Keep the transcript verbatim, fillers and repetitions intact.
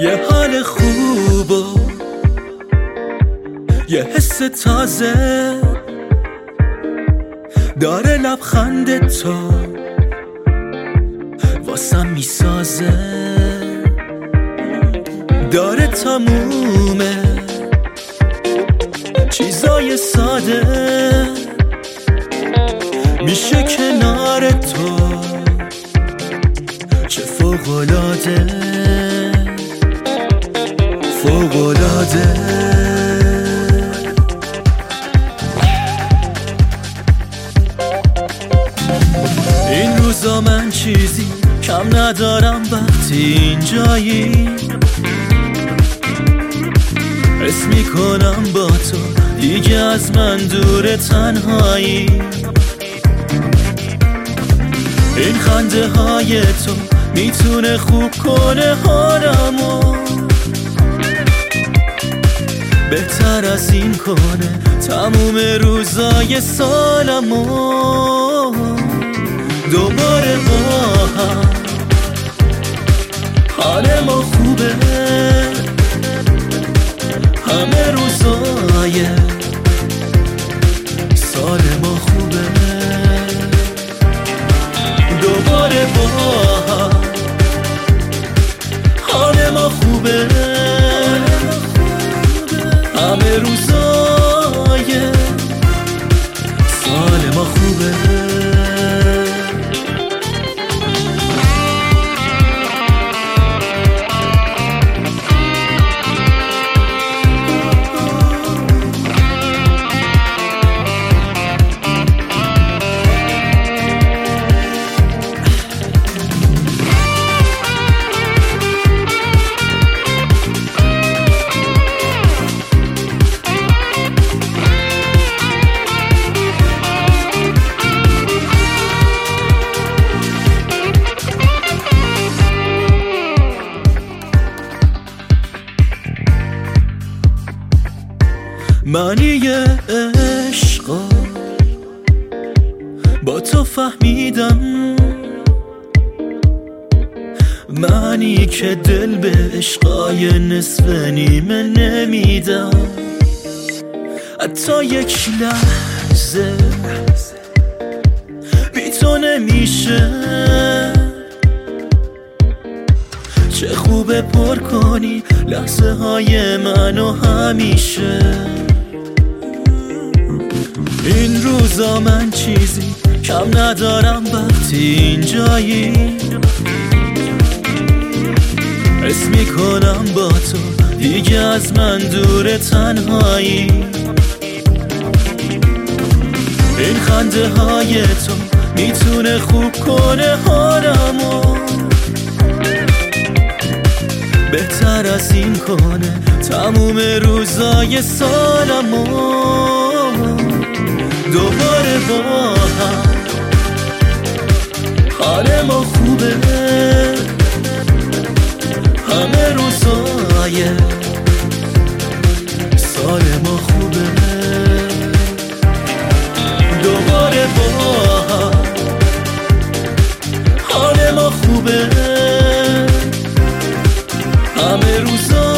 یه حال خوب و یه حس تازه داره لبخند تو واسم میسازه، داره تمومه چیزای ساده میشه کنار تو، چه فوق‌العاده فوق‌العاده. این روزا من چیزی کم ندارم وقتی اینجایی، حس میکنم با تو دیگه از من دور تنهایی. این خنده های تو میتونه خوب کنه حالمو، بهتر از این کنه تموم روزای سالمو. دوباره با هم حال ما خوبه، همه روزای سال ما خوبه. دوباره با هم حال ما خوبه، همه روزای سال ما خوبه. معنی عشقا با تو فهمیدم، معنی که دل به عشقای نصف نیمه نمیدم. حتی یک لحظه بی تو نمیشه، چه خوبه پر کنی لحظه های منو همیشه. این روزا من چیزی کم ندارم وقتی اینجایی، حس میکنم با تو دیگه از من دور تنهایی. این خنده های تو میتونه خوب کنه حالمو، بهتر از این کنه تموم روزای سالمو. دوباره با هم حال ما خوبه، همه روزای سال ما خوبه. دوباره با هم حال ما خوبه، همه روزای